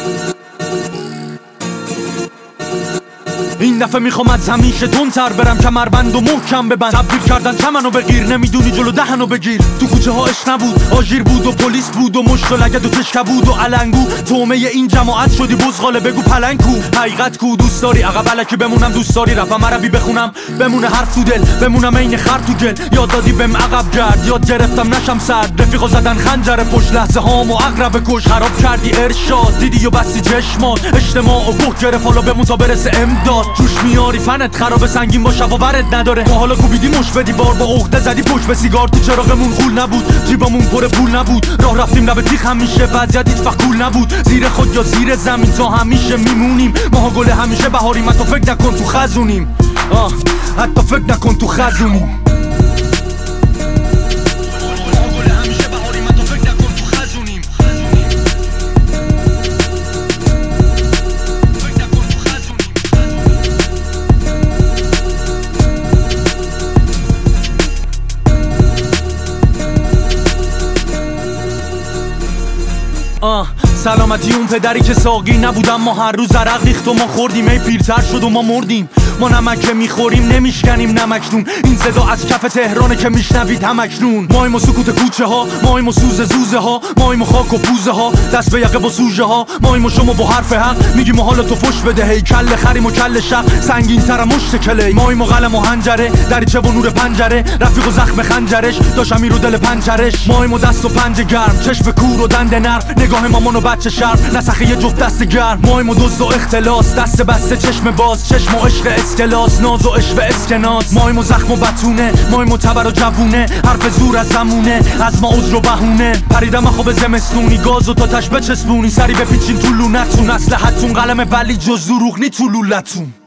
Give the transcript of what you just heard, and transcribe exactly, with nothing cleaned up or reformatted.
این دفعه میخوام از همیشه تندتر برم، کمربند و محکم ببند. تبدیل کردن چمنو بگیر، نمیدونی جلو دهنو بگیر. تو کوچه ها عشق نبود، آژیر بود و پلیس بود و مشت و لگد و تشکه بود و علنگو. تومه این جماعت شدی بزغاله، بگو پلنگ کو. حقیقت کو دوست داری عقب الکی بمونم، دوست داری رپم عربی بخونم بمونه حرف تو دل، بمونم عین خر تو گل. یاد دادی بهم عقب گرد، یاد گرفتم نشم سرد. رفیقا زدن خنجر پشت، لحظه هامو عقرب کش. خراب کردی ارشاد، دیدی و بستی چشمات. اجتماع و گوه گرفت، حالا بمون تا برسه امداد. جوش میاری فنت خراب سنگین با شب و برد نداره. تا حالا کوبیدی مش بدی بار با عقده زدی پشت به سیگار. تو چراغمون غول نبود، جیبمون پر پول نبود. راه رفتیم لب تیغ همیشه، وضعیت هیچ وقت کول نبود. زیر خود یا زیر زمین تا همیشه میمونیم. ماها گل همیشه بهاریم، حتی فکر نکن تو خزونیم. آه حتی فکر نکن تو خزونیم. آه سلامتی اون پدری که ساقی نبودم، ما هر روز عرق ریخت و ما خوردیم. ای پیرتر شد و ما مردیم. ما نمک که میخوریم نمیشکنیم نمکنون. این صدا از کف تهرانه که میشنوید همکنون. مایم و سکوت کوچه ها، مایم و سوز زوزه ها، مایم و خاک و پوزه ها، دست به یقه با سوژه ها. مایم و شما با حرف حق میگیم و حالا تو فش بده. هی کل خریم و کل شق سنگین تر مشت کلی. مایم و قلم و حنجره، دریچه و نور پنجره. رفیق و زخم خنجرش داشت امیر و دل پنجرش. مایم و دست و پنجه گرم، چشم کور و دنده نرم. نگاه مامان و بچه شرم، نسخه یه جفت دست گرم. مایم و دزد و اختلاس، دست بسته چشم باز. چشم و عشق اسکلاس، ناز و عشق اسکناس. مایم و زخم و بتونه، مایم و تبر و جوونه. حرف زور از زمونه، از ما عذر و بهونه. پریدم خوب زمستونی، گاز و تا تش بچسبونی. سری بپیچین تو لونتون، اسلحتون قلم ولی جز دروغ نی تو لولتون.